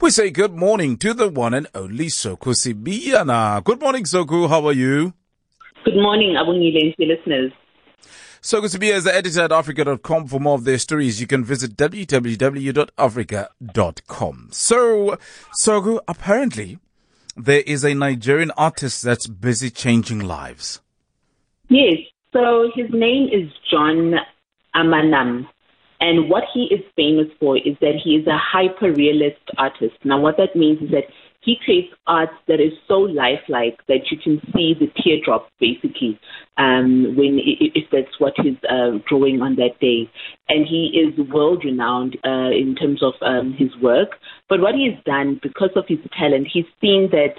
We say good morning to the one and only Soku Sibiana. Good morning, Soku. How are you? Good morning, Abongile listeners. Soku Sibia is the editor at Africa.com. For more of their stories, you can visit www.africa.com. So, Soku, apparently, there is a Nigerian artist that's busy changing lives. Yes, so his name is John Amanam. And what he is famous for is that he is a hyper-realist artist. Now, what that means is that he creates art that is so lifelike that you can see the teardrop, basically, if that's what he's drawing on that day. And he is world-renowned in terms of his work. But what he has done, because of his talent, he's seen that,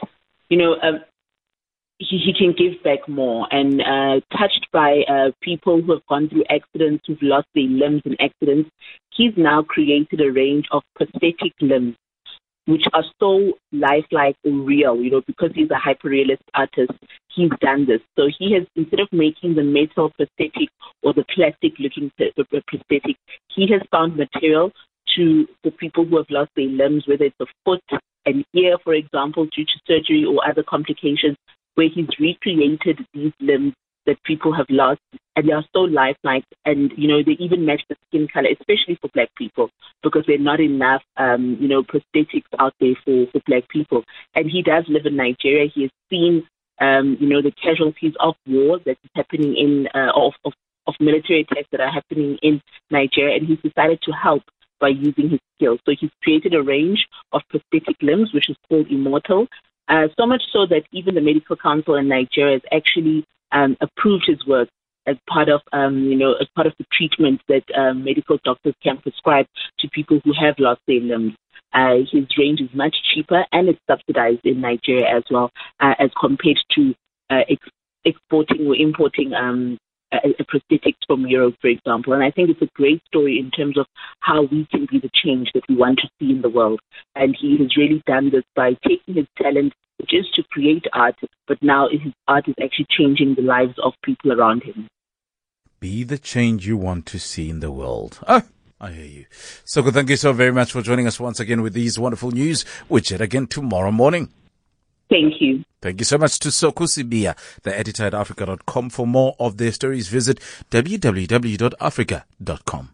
he can give back more, and touched by people who have gone through accidents, who've lost their limbs in accidents. He's now created a range of prosthetic limbs, which are so lifelike and real, because he's a hyper-realist artist. He's done this. So he has, instead of making the metal prosthetic or the plastic-looking prosthetic, he has found material for people who have lost their limbs, whether it's a foot, an ear, for example, due to surgery or other complications, where he's recreated these limbs that people have lost, and they are so lifelike, and, they even match the skin color, especially for Black people, because there are not enough, prosthetics out there for Black people. And he does live in Nigeria. He has seen, the casualties of war that is happening in, of military attacks that are happening in Nigeria, and he's decided to help by using his skills. So he's created a range of prosthetic limbs, which is called Immortal. So much so that even the Medical Council in Nigeria has actually approved his work as part of, as part of the treatment that medical doctors can prescribe to people who have lost their limbs. His range is much cheaper, and it's subsidized in Nigeria as well, as compared to exporting or importing prosthetics from Europe, for example. And I think it's a great story in terms of how we can be the change that we want to see in the world. And he has really done this by taking his talent, which is to create art, but now his art is actually changing the lives of people around him. Be the change you want to see in the world. I hear you. Soku, thank you so very much for joining us once again with these wonderful news. We'll chat again tomorrow morning. Thank you. Thank you so much to Soku Sibia, the editor at Africa.com. For more of their stories, visit www.africa.com.